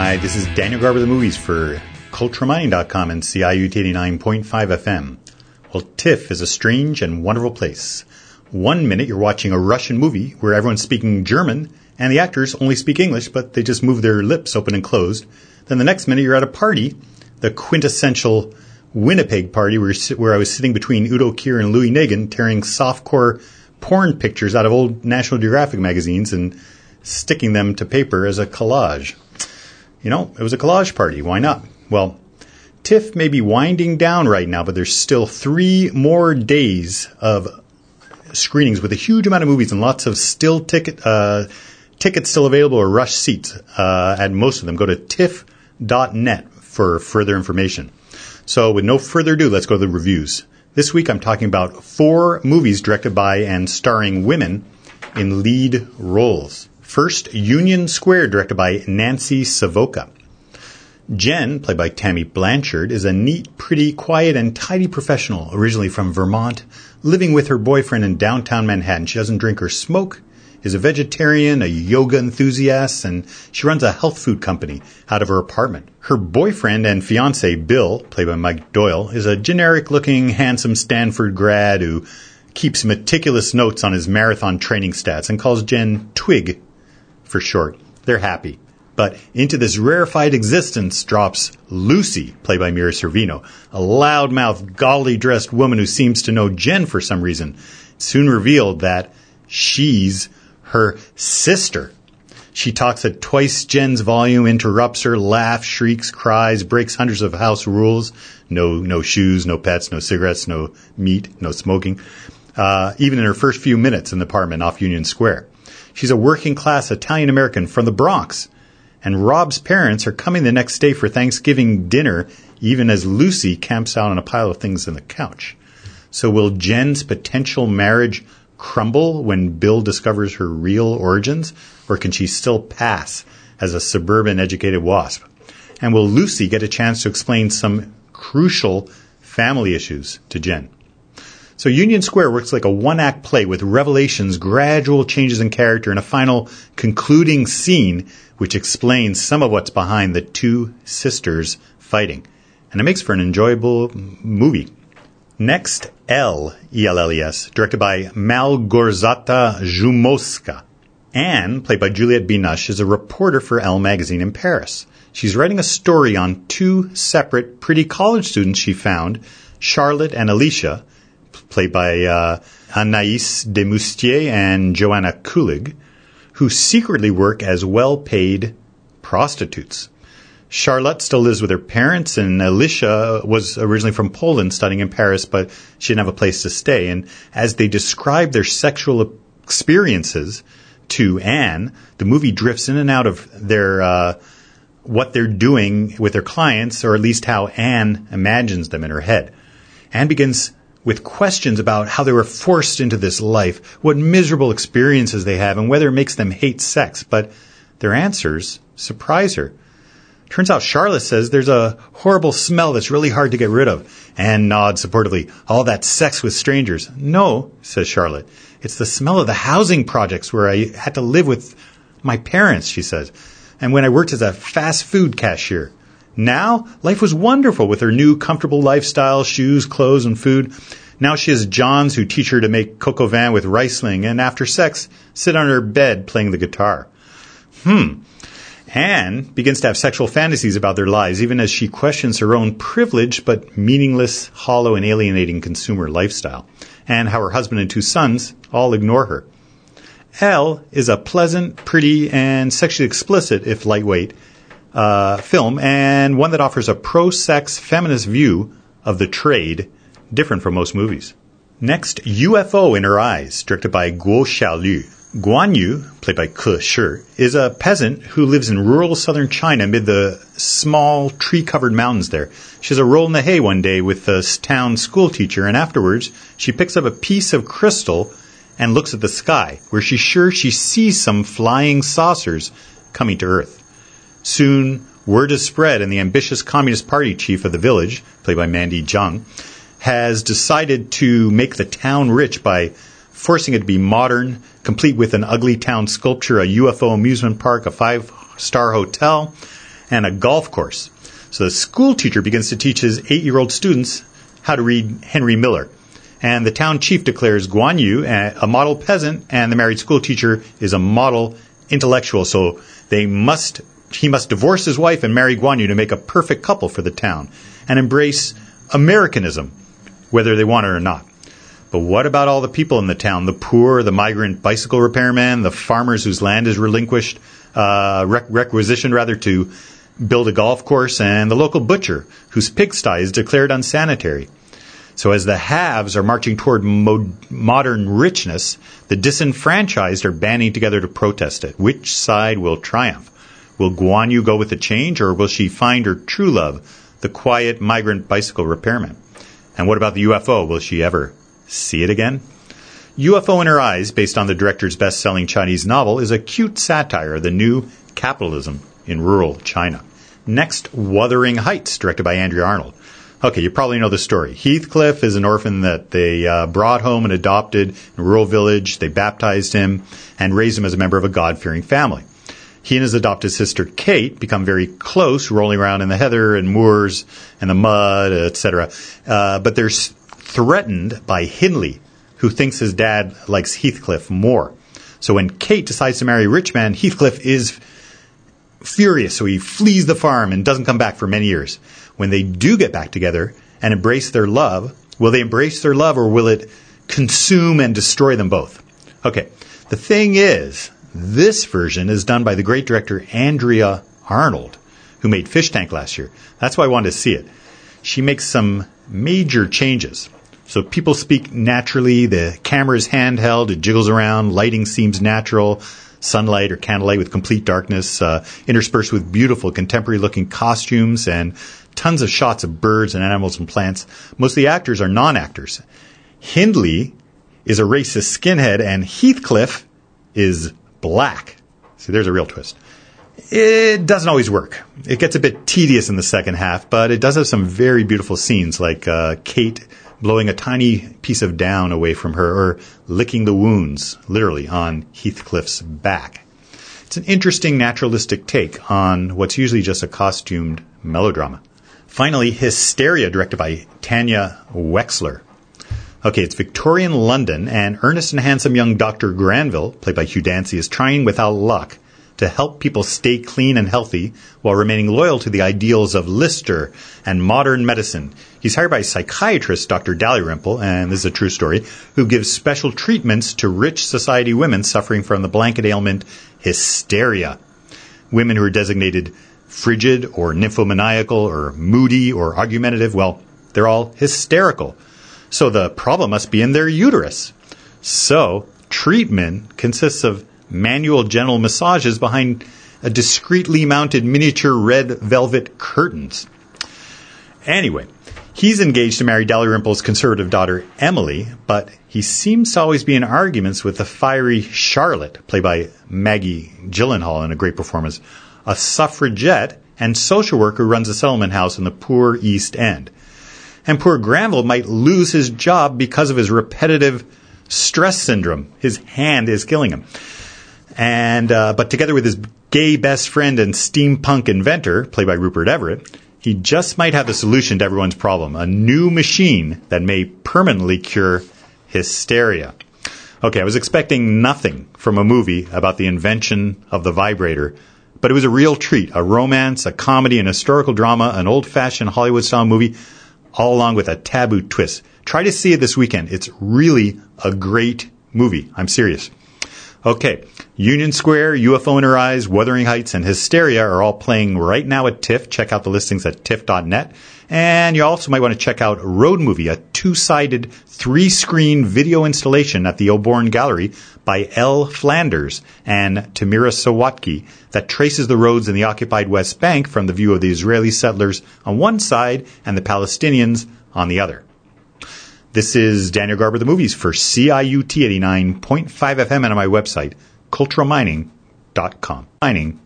Hi, this is Daniel Garber, the movies for CultureMining.com and CIUT 89.5 FM. Well, TIFF is a strange and wonderful place. 1 minute you're watching a Russian movie where everyone's speaking German and the actors only speak English, but they just move their lips open and closed. Then the next minute you're at a party, the quintessential Winnipeg party where I was sitting between Udo Kier and Louis Nagin tearing softcore porn pictures out of old National Geographic magazines and sticking them to paper as a collage. You know, it was a collage party. Why not? Well, TIFF may be winding down right now, but there's still 3 more days of screenings with a huge amount of movies and lots of tickets still available or rush seats at most of them. Go to tiff.net for further information. So with no further ado, let's go to the reviews. This week I'm talking about 4 movies directed by and starring women in lead roles. First, Union Square, directed by Nancy Savoca. Jen, played by Tammy Blanchard, is a neat, pretty, quiet, and tidy professional, originally from Vermont, living with her boyfriend in downtown Manhattan. She doesn't drink or smoke, is a vegetarian, a yoga enthusiast, and she runs a health food company out of her apartment. Her boyfriend and fiancé, Bill, played by Mike Doyle, is a generic-looking, handsome Stanford grad who keeps meticulous notes on his marathon training stats and calls Jen Twig for short. They're happy. But into this rarefied existence drops Lucy, played by Mira Sorvino, a loudmouth, gaudily dressed woman who seems to know Jen for some reason. It's soon revealed that she's her sister. She talks at twice Jen's volume, interrupts her, laughs, shrieks, cries, breaks hundreds of house rules. No shoes, no pets, no cigarettes, no meat, no smoking. Even in her first few minutes in the apartment off Union Square. She's a working-class Italian-American from the Bronx. And Rob's parents are coming the next day for Thanksgiving dinner, even as Lucy camps out on a pile of things on the couch. So will Jen's potential marriage crumble when Bill discovers her real origins? Or can she still pass as a suburban educated wasp? And will Lucy get a chance to explain some crucial family issues to Jen? So Union Square works like a one-act play with revelations, gradual changes in character, and a final concluding scene which explains some of what's behind the 2 sisters fighting. And it makes for an enjoyable movie. Next, Elle, E-L-L-E-S, directed by Malgorzata Zhumowska. Anne, played by Juliette Binoche, is a reporter for Elle magazine in Paris. She's writing a story on 2 separate pretty college students she found, Charlotte and Alicia, played by Anaïs Desmoustiers and Joanna Kulig, who secretly work as well-paid prostitutes. Charlotte still lives with her parents, and Alicia was originally from Poland, studying in Paris, but she didn't have a place to stay. And as they describe their sexual experiences to Anne, the movie drifts in and out of their what they're doing with their clients, or at least how Anne imagines them in her head. Anne begins with questions about how they were forced into this life, what miserable experiences they have, and whether it makes them hate sex. But their answers surprise her. Turns out Charlotte says there's a horrible smell that's really hard to get rid of. Anne nods supportively. All that sex with strangers. No, says Charlotte. It's the smell of the housing projects where I had to live with my parents, she says. And when I worked as a fast food cashier. Now, life was wonderful with her new comfortable lifestyle, shoes, clothes, and food. Now she has Johns who teach her to make coq au vin with Riesling, and after sex, sit on her bed playing the guitar. Anne begins to have sexual fantasies about their lives, even as she questions her own privileged but meaningless, hollow, and alienating consumer lifestyle, and how her husband and 2 sons all ignore her. Elle is a pleasant, pretty, and sexually explicit, if lightweight, film, and one that offers a pro-sex feminist view of the trade, different from most movies. Next, UFO in Her Eyes, directed by Guo Xiaolu. Guan Yu, played by Ke Shi, is a peasant who lives in rural southern China amid the small tree-covered mountains there. She has a roll in the hay one day with the town school teacher, and afterwards she picks up a piece of crystal and looks at the sky, where she's sure she sees some flying saucers coming to Earth. Soon, word is spread, and the ambitious Communist Party chief of the village, played by Mandy Zhang, has decided to make the town rich by forcing it to be modern, complete with an ugly town sculpture, a UFO amusement park, a 5-star hotel, and a golf course. So the school teacher begins to teach his 8-year-old students how to read Henry Miller. And the town chief declares Guan Yu a model peasant, and the married school teacher is a model intellectual. So he must divorce his wife and marry Guan Yu to make a perfect couple for the town and embrace Americanism, whether they want it or not. But what about all the people in the town? The poor, the migrant bicycle repairman, the farmers whose land is requisitioned to build a golf course, and the local butcher whose pigsty is declared unsanitary. So as the haves are marching toward modern richness, the disenfranchised are banding together to protest it. Which side will triumph? Will Guan Yu go with the change, or will she find her true love, the quiet migrant bicycle repairman? And what about the UFO? Will she ever see it again? UFO in Her Eyes, based on the director's best-selling Chinese novel, is a cute satire of the new capitalism in rural China. Next, Wuthering Heights, directed by Andrea Arnold. Okay, you probably know the story. Heathcliff is an orphan that they brought home and adopted in a rural village. They baptized him and raised him as a member of a God-fearing family. He and his adopted sister Kate become very close, rolling around in the heather and moors and the mud, etc. But they're threatened by Hindley, who thinks his dad likes Heathcliff more. So when Kate decides to marry a rich man, Heathcliff is furious, so he flees the farm and doesn't come back for many years. When they do get back together and embrace their love, will they embrace their love, or will it consume and destroy them both? Okay, the thing is, this version is done by the great director Andrea Arnold, who made Fish Tank last year. That's why I wanted to see it. She makes some major changes. So people speak naturally, the camera is handheld, it jiggles around, lighting seems natural, sunlight or candlelight with complete darkness, interspersed with beautiful contemporary-looking costumes and tons of shots of birds and animals and plants. Most of the actors are non-actors. Hindley is a racist skinhead, and Heathcliff is black. See, there's a real twist. It doesn't always work. It gets a bit tedious in the second half, but it does have some very beautiful scenes, like Kate blowing a tiny piece of down away from her, or licking the wounds, literally, on Heathcliff's back. It's an interesting naturalistic take on what's usually just a costumed melodrama. Finally, Hysteria, directed by Tanya Wexler. Okay, it's Victorian London, and earnest and handsome young Dr. Granville, played by Hugh Dancy, is trying without luck to help people stay clean and healthy while remaining loyal to the ideals of Lister and modern medicine. He's hired by psychiatrist Dr. Dalrymple, and this is a true story, who gives special treatments to rich society women suffering from the blanket ailment hysteria. Women who are designated frigid or nymphomaniacal or moody or argumentative, well, they're all hysterical. So the problem must be in their uterus. So treatment consists of manual gentle massages behind a discreetly mounted miniature red velvet curtains. Anyway, he's engaged to marry Dalrymple's conservative daughter Emily, but he seems to always be in arguments with the fiery Charlotte, played by Maggie Gyllenhaal in a great performance, a suffragette and social worker who runs a settlement house in the poor East End. And poor Granville might lose his job because of his repetitive stress syndrome. His hand is killing him. And but together with his gay best friend and steampunk inventor, played by Rupert Everett, he just might have the solution to everyone's problem, a new machine that may permanently cure hysteria. Okay, I was expecting nothing from a movie about the invention of the vibrator, but it was a real treat, a romance, a comedy, an historical drama, an old-fashioned Hollywood-style movie, all along with a taboo twist. Try to see it this weekend. It's really a great movie. I'm serious. Okay, Union Square, UFO in Her Eyes, Wuthering Heights, and Hysteria are all playing right now at TIFF. Check out the listings at tiff.net. And you also might want to check out Road Movie, a two-sided, three-screen video installation at the Oborn Gallery by L. Flanders and Tamira Sawatki that traces the roads in the occupied West Bank from the view of the Israeli settlers on one side and the Palestinians on the other. This is Daniel Garber, the Movies, for CIUT 89.5 FM and on my website, culturalmining.com.